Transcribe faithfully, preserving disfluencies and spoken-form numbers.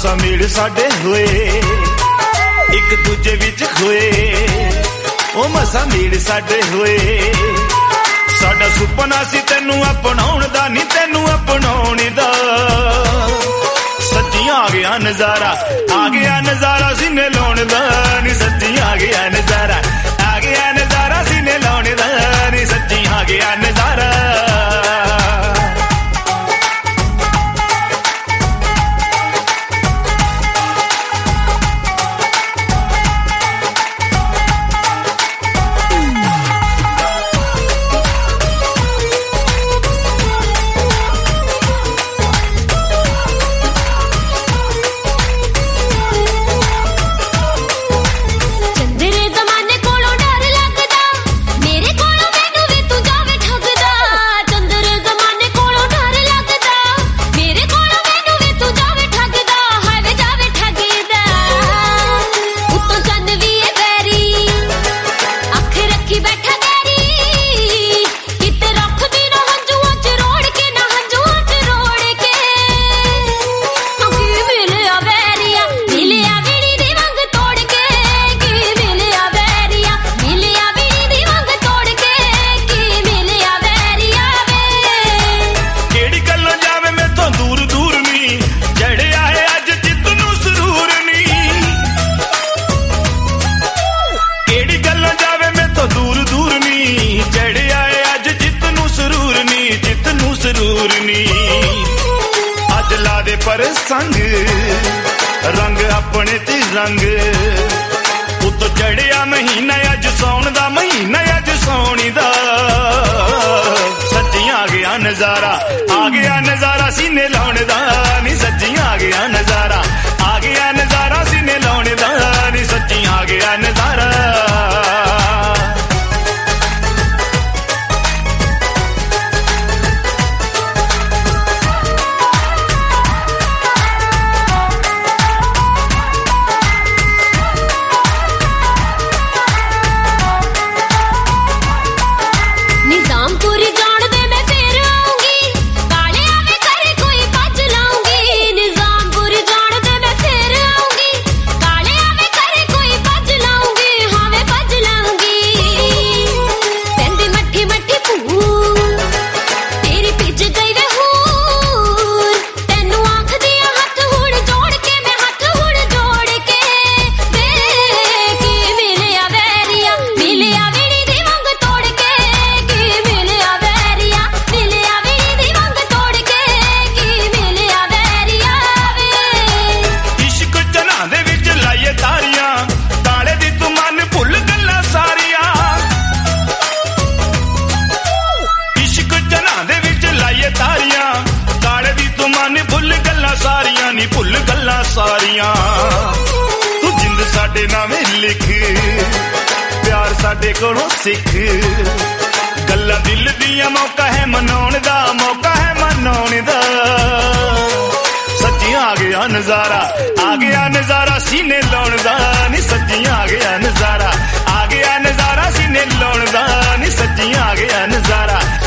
ਮਸਾਂ ਮੇਲ ਸਾਡੇ ਹੋਏ ਇੱਕ ਦੂਜੇ ਵਿੱਚ ਖੋਏ ਉਹ ਮਸਾਂ ਮੇਲ ਸਾਡੇ ਹੋਏ ਸਾਡਾ ਸੁਪਨਾ ਸੀ ਤੈਨੂੰ ਅਪਣਾਉਣ ਦਾ ਨੀ ਤੈਨੂੰ ਅਪਣਾਉਣ ਦਾ ਸੱਚੀ ਆ ਗਿਆ ਨਜ਼ਾਰਾ ਆ ਗਿਆ ਨਜ਼ਾਰਾ ਸੀਨੇ ਲਾਉਣ ਦਾ ਨੀ ਸੱਚੀ ਆ ਗਿਆ ਨਜ਼ਾਰਾ ਆ ਗਿਆ ਨਜ਼ਾਰਾ ਸੀਨੇ ਲਾਉਣ ਦਾ ਨੀ ਸੱਚੀ ਆ ਗਿਆ ਨਜ਼ਾਰਾ पर संग रंग अपने ते रंग उतो चढ़िया महीना अज सौन दा महीना अज सौनी दा सच्ची आ गया नजारा आ गया नजारा सीने लाउण दा नी सच्ची आ गया नजारा आ गया नजारा सीने लाउण दा नी सच्ची आ गया नजारा भुल गल्लां सारियां तू जिंद साडे नावें लिख प्यार साडे कोलों सिख गल्लां दिल दियां मौका है मनाउण दा मौका है मनाउण दा सच्ची आ गया नजारा आ गया नजारा सीने लाउण दा नी सच्ची आ गया नजारा आ गया नजारा सीने लाउण दा नी सच्ची आ गया नजारा